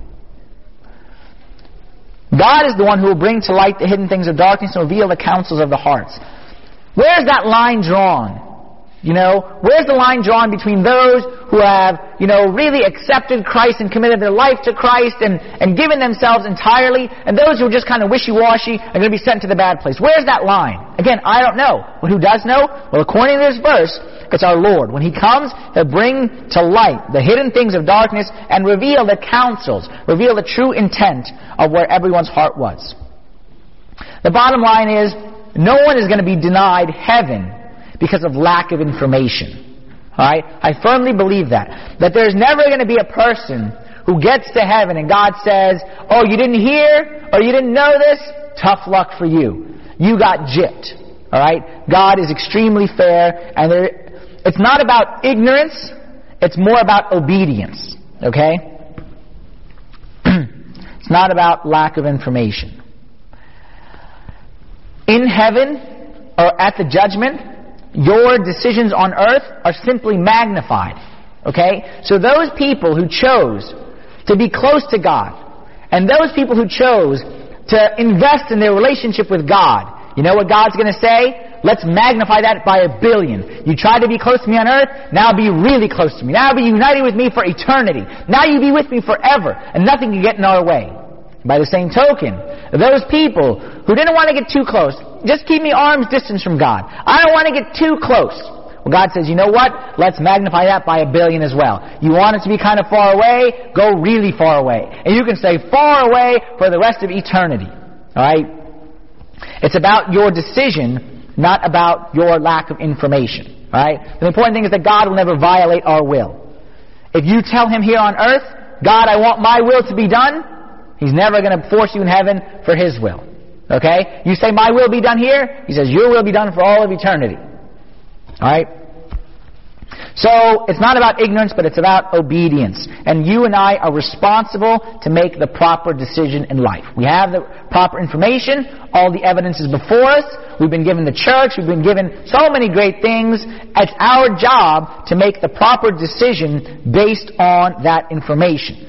God is the one who will bring to light the hidden things of darkness and reveal the counsels of the hearts. Where's that line drawn? You know, where's the line drawn between those who have, you know, really accepted Christ and committed their life to Christ and, and given themselves entirely, and those who are just kind of wishy-washy are going to be sent to the bad place? Where's that line? Again, I don't know. But who does know? Well, according to this verse, it's our Lord. When He comes, He'll bring to light the hidden things of darkness and reveal the counsels, reveal the true intent of where everyone's heart was. The bottom line is, no one is going to be denied heaven because of lack of information. Alright? I firmly believe that. That there's never going to be a person who gets to heaven and God says, oh, you didn't hear or you didn't know this? Tough luck for you. You got gypped. Alright? God is extremely fair, and there, it's not about ignorance, it's more about obedience. Okay? It's not about lack of information. In heaven, or at the judgment, your decisions on earth are simply magnified. Okay? So those people who chose to be close to God, and those people who chose to invest in their relationship with God, you know what God's going to say? Let's magnify that by a billion. You tried to be close to me on earth, now be really close to me. Now be united with me for eternity. Now you be with me forever, and nothing can get in our way. By the same token, those people who didn't want to get too close, just keep me arm's distance from God. I don't want to get too close. Well, God says, you know what? Let's magnify that by a billion as well. You want it to be kind of far away? Go really far away. And you can stay far away for the rest of eternity. Alright? It's about your decision, not about your lack of information. Alright? The important thing is that God will never violate our will. If you tell Him here on earth, God, I want my will to be done, He's never going to force you in heaven for His will. Okay? You say, my will be done here, He says, your will be done for all of eternity. Alright? So, it's not about ignorance, but it's about obedience. And you and I are responsible to make the proper decision in life. We have the proper information, all the evidence is before us, we've been given the church, we've been given so many great things. It's our job to make the proper decision based on that information.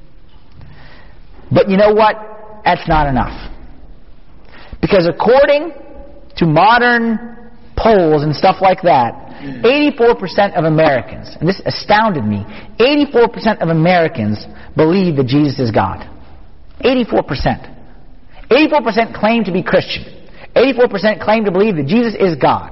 But you know what? That's not enough. Because according to modern polls and stuff like that, eighty-four percent of Americans, and this astounded me, eighty-four percent of Americans believe that Jesus is God. eighty-four percent. eighty-four percent claim to be Christian. eighty-four percent claim to believe that Jesus is God.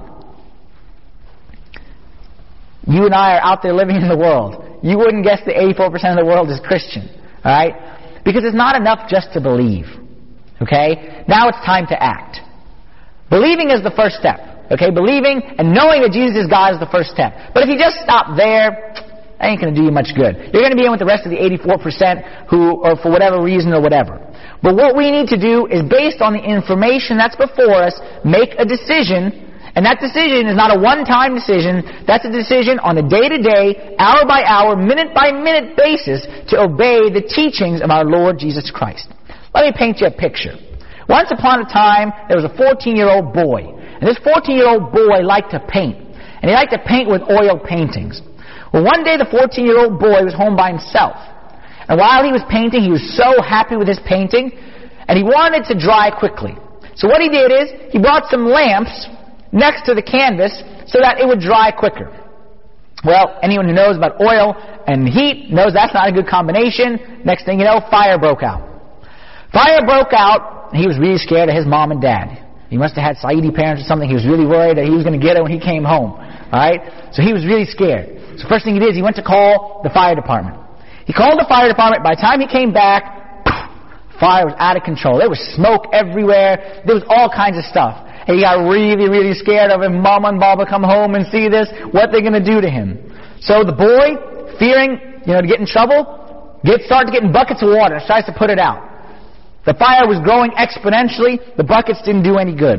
You and I are out there living in the world. You wouldn't guess that eighty-four percent of the world is Christian. Alright? Because it's not enough just to believe. Okay? Now it's time to act. Believing is the first step. Okay? Believing and knowing that Jesus is God is the first step. But if you just stop there, that ain't going to do you much good. You're going to be in with the rest of the eighty-four percent who, or for whatever reason or whatever. But what we need to do is, based on the information that's before us, make a decision. And that decision is not a one-time decision. That's a decision on a day-to-day, hour-by-hour, minute-by-minute basis to obey the teachings of our Lord Jesus Christ. Let me paint you a picture. Once upon a time, there was a fourteen-year-old boy. And this fourteen-year-old boy liked to paint. And he liked to paint with oil paintings. Well, one day the fourteen-year-old boy was home by himself. And while he was painting, he was so happy with his painting, and he wanted to dry quickly. So what he did is, he brought some lamps next to the canvas so that it would dry quicker. Well, anyone who knows about oil and heat knows that's not a good combination. Next thing you know, fire broke out. Fire broke out, and he was really scared of his mom and dad. He must have had Saidi parents or something. He was really worried that he was going to get it when he came home. Alright? So he was really scared. So first thing he did is he went to call the fire department. He called the fire department. By the time he came back, fire was out of control. There was smoke everywhere. There was all kinds of stuff. And he got really, really scared of him. Mama and Baba come home and see this. What they're going to do to him. So the boy, fearing, you know, to get in trouble, gets started getting buckets of water and tries to put it out. The fire was growing exponentially. The buckets didn't do any good.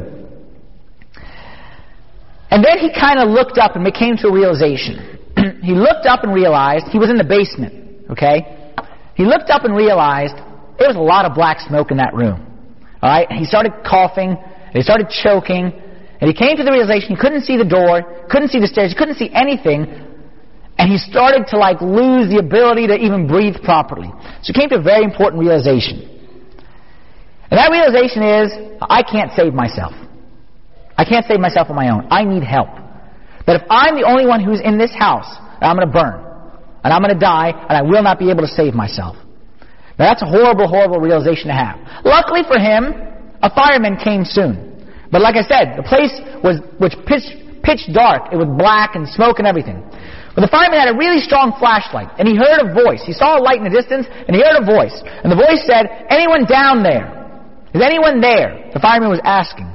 And then he kind of looked up and came to a realization. He looked up and realized he was in the basement. Okay? He looked up and realized there was a lot of black smoke in that room. Alright? He started coughing. And he started choking. And he came to the realization he couldn't see the door, couldn't see the stairs, he couldn't see anything. And he started to like lose the ability to even breathe properly. So he came to a very important realization. And that realization is, I can't save myself. I can't save myself on my own. I need help. But if I'm the only one who's in this house, I'm going to burn. And I'm going to die, and I will not be able to save myself. Now that's a horrible, horrible realization to have. Luckily for him, a fireman came soon. But like I said, the place was, was pitch, pitch dark. It was black and smoke and everything. But the fireman had a really strong flashlight, and he heard a voice. He saw a light in the distance, and he heard a voice. And the voice said, "Anyone down there? Is anyone there?" The fireman was asking.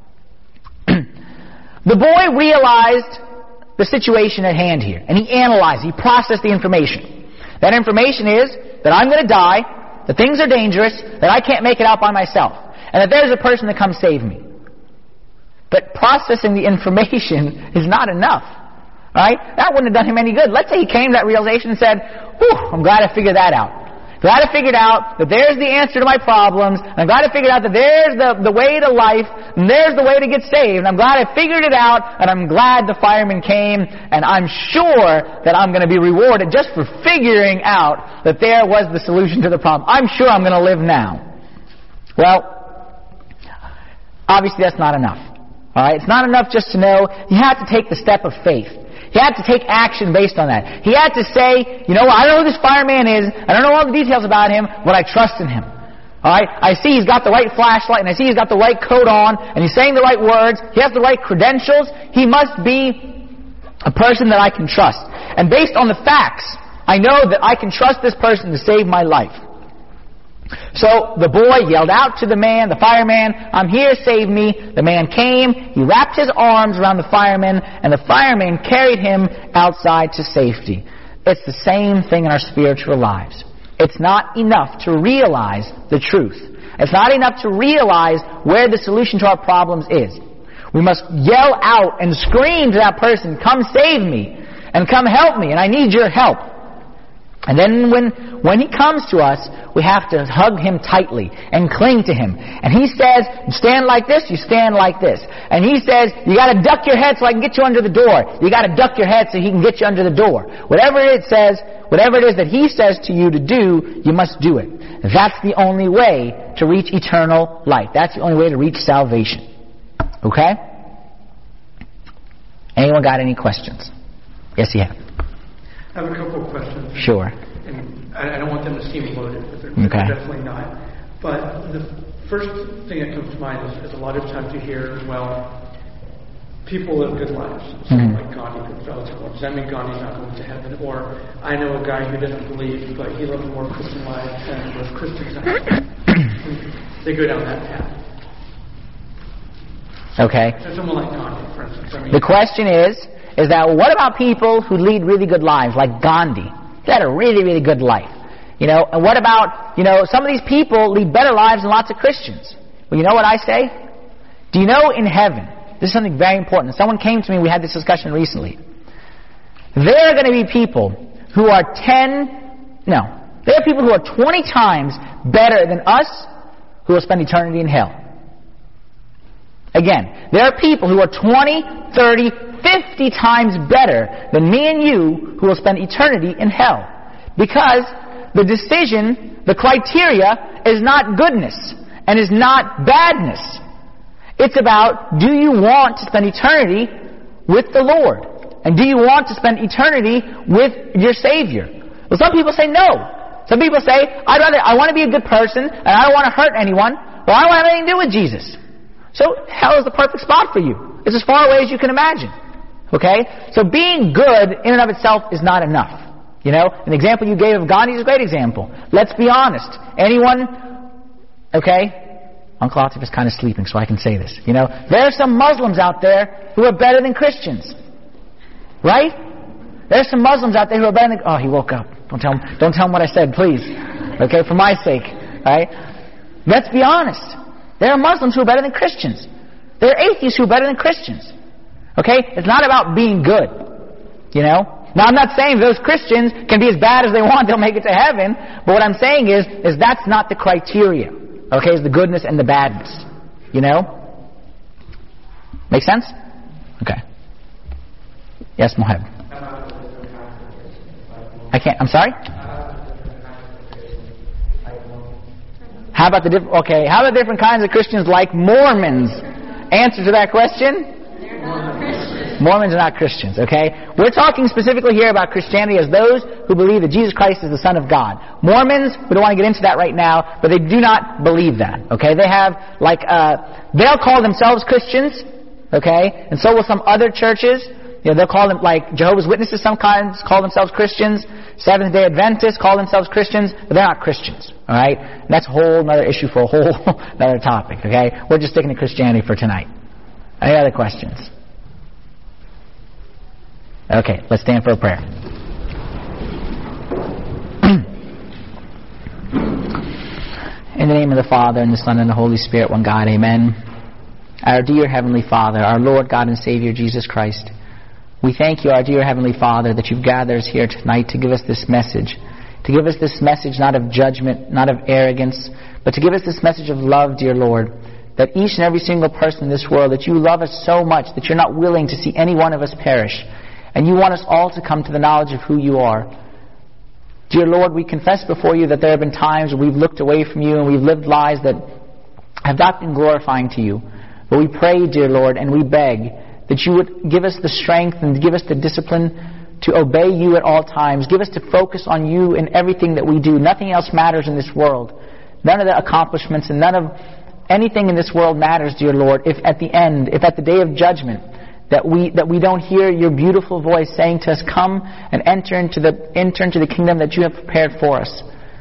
The boy realized the situation at hand here, and he analyzed, he processed the information. That information is that I'm going to die, that things are dangerous, that I can't make it out by myself, and that there's a person to come save me. But processing the information is not enough. Right? That wouldn't have done him any good. Let's say he came to that realization and said, "Whew, I'm glad I figured that out. Glad I figured out that there's the answer to my problems, and I'm glad I figured out that there's the, the way to life, and there's the way to get saved, and I'm glad I figured it out, and I'm glad the fireman came, and I'm sure that I'm going to be rewarded just for figuring out that there was the solution to the problem. I'm sure I'm going to live now." Well, obviously that's not enough. Alright? It's not enough just to know. You have to take the step of faith. He had to take action based on that. He had to say, you know what, I don't know who this fireman is, I don't know all the details about him, but I trust in him. Alright? I see he's got the right flashlight, and I see he's got the right coat on, and he's saying the right words, he has the right credentials, he must be a person that I can trust. And based on the facts, I know that I can trust this person to save my life. So the boy yelled out to the man, the fireman, "I'm here, save me." The man came, he wrapped his arms around the fireman, and the fireman carried him outside to safety. It's the same thing in our spiritual lives. It's not enough to realize the truth. It's not enough to realize where the solution to our problems is. We must yell out and scream to that person, "Come save me, and come help me, and I need your help." And then when, when he comes to us, we have to hug him tightly and cling to him. And he says, "You stand like this, you stand like this." And he says, "You got to duck your head so I can get you under the door. You got to duck your head so he can get you under the door." Whatever it says, whatever it is that he says to you to do, you must do it. That's the only way to reach eternal life. That's the only way to reach salvation. Okay? Anyone got any questions? Yes, you have. I have a couple of questions. Sure. And I don't want them to seem loaded, but they're okay. definitely not. But the first thing that comes to mind is, is a lot of times you hear, well, people live good lives. Someone mm-hmm. like Gandhi, well, does that mean Gandhi's not going to heaven? Or I know a guy who doesn't believe, but he lives a more Christian life than most Christians have. They go down that path. Okay. So someone like Gandhi, for instance. I mean, the question is, is that what about people who lead really good lives, like Gandhi? He had a really, really good life. You know, and what about, you know, some of these people lead better lives than lots of Christians. Well, you know what I say? Do you know in heaven, this is something very important. Someone came to me, we had this discussion recently. There are going to be people who are ten, no, there are people who are twenty times better than us who will spend eternity in hell. Again, there are people who are twenty, thirty, fifty times better than me and you who will spend eternity in hell. Because the decision, the criteria, is not goodness and is not badness. It's about, do you want to spend eternity with the Lord? And do you want to spend eternity with your Savior? Well, some people say no. Some people say, I'd rather, I want to be a good person, and I don't want to hurt anyone, or I don't want to have anything to do with Jesus. So, hell is the perfect spot for you. It's as far away as you can imagine. Okay? So being good in and of itself is not enough. You know, an example you gave of Gandhi is a great example. Let's be honest. Anyone, okay, Uncle Atif is kind of sleeping, so I can say this. You know, there are some Muslims out there who are better than Christians. Right? There's some Muslims out there who are better than... Oh, he woke up. Don't tell him, don't tell him what I said, please. Okay, for my sake. Right? Let's be honest. There are Muslims who are better than Christians. There are atheists who are better than Christians. Okay? It's not about being good. You know? Now, I'm not saying those Christians can be as bad as they want, they'll make it to heaven. But what I'm saying is, is that's not the criteria. Okay? It's the goodness and the badness. You know? Make sense? Okay. Yes, Mohab. I can't, I'm sorry? How about the different, okay, how about different kinds of Christians like Mormons? Answer to that question? They're not Christians. Mormons are not Christians, okay? We're talking specifically here about Christianity as those who believe that Jesus Christ is the Son of God. Mormons, we don't want to get into that right now, but they do not believe that, okay? They have, like, uh, they'll call themselves Christians, okay? And so will some other churches. You know, they'll call them, like, Jehovah's Witnesses sometimes call themselves Christians. Seventh-day Adventists call themselves Christians, but they're not Christians, alright? And that's a whole other issue for a whole other topic, okay? We're just sticking to Christianity for tonight. Any other questions? Okay, let's stand for a prayer. In the name of the Father, and the Son, and the Holy Spirit, one God, amen. Our dear Heavenly Father, our Lord God and Savior, Jesus Christ, we thank you, our dear Heavenly Father, that you've gathered us here tonight to give us this message. To give us this message not of judgment, not of arrogance, but to give us this message of love, dear Lord. That each and every single person in this world, that you love us so much that you're not willing to see any one of us perish. And you want us all to come to the knowledge of who you are. Dear Lord, we confess before you that there have been times where we've looked away from you and we've lived lives that have not been glorifying to you. But we pray, dear Lord, and we beg that you would give us the strength and give us the discipline to obey you at all times. Give us to focus on you in everything that we do. Nothing else matters in this world. None of the accomplishments and none of anything in this world matters, dear Lord, if at the end, if at the day of judgment, that we that we don't hear your beautiful voice saying to us, come and enter into the enter into the kingdom that you have prepared for us.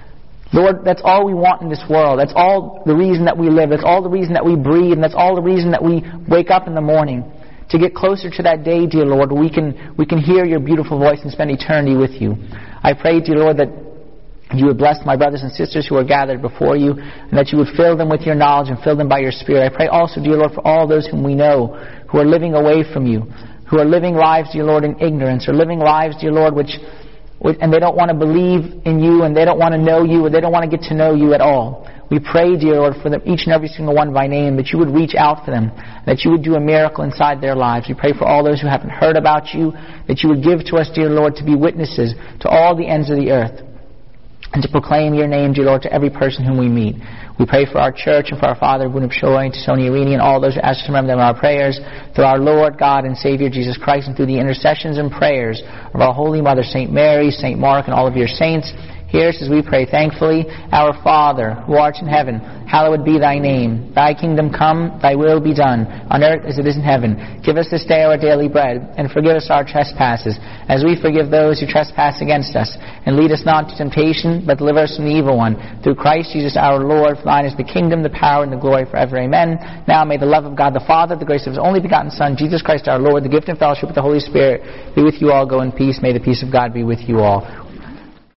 Lord, that's all we want in this world. That's all the reason that we live. That's all the reason that we breathe. And that's all the reason that we wake up in the morning. To get closer to that day, dear Lord, where we can, we can hear your beautiful voice and spend eternity with you. I pray, dear Lord, that you would bless my brothers and sisters who are gathered before you, and that you would fill them with your knowledge and fill them by your Spirit. I pray also, dear Lord, for all those whom we know who are living away from you, who are living lives, dear Lord, in ignorance, or living lives, dear Lord, which, and they don't want to believe in you, and they don't want to know you, or they don't want to get to know you at all. We pray, dear Lord, for them, each and every single one by name, that you would reach out for them, that you would do a miracle inside their lives. We pray for all those who haven't heard about you, that you would give to us, dear Lord, to be witnesses to all the ends of the earth, and to proclaim your name, dear Lord, to every person whom we meet. We pray for our church and for our Father, Bunab Shoy, and to Sonia Rini, and all those who ask us to remember them in our prayers, through our Lord, God, and Savior, Jesus Christ, and through the intercessions and prayers of our Holy Mother, Saint Mary, Saint Mark, and all of your saints. Hear us as we pray thankfully. Our Father, who art in heaven, hallowed be thy name. Thy kingdom come, thy will be done, on earth as it is in heaven. Give us this day our daily bread, and forgive us our trespasses, as we forgive those who trespass against us. And lead us not into temptation, but deliver us from the evil one. Through Christ Jesus our Lord, for thine is the kingdom, the power, and the glory forever. Amen. Now may the love of God the Father, the grace of his only begotten Son, Jesus Christ our Lord, the gift and fellowship of the Holy Spirit, be with you all. Go in peace. May the peace of God be with you all.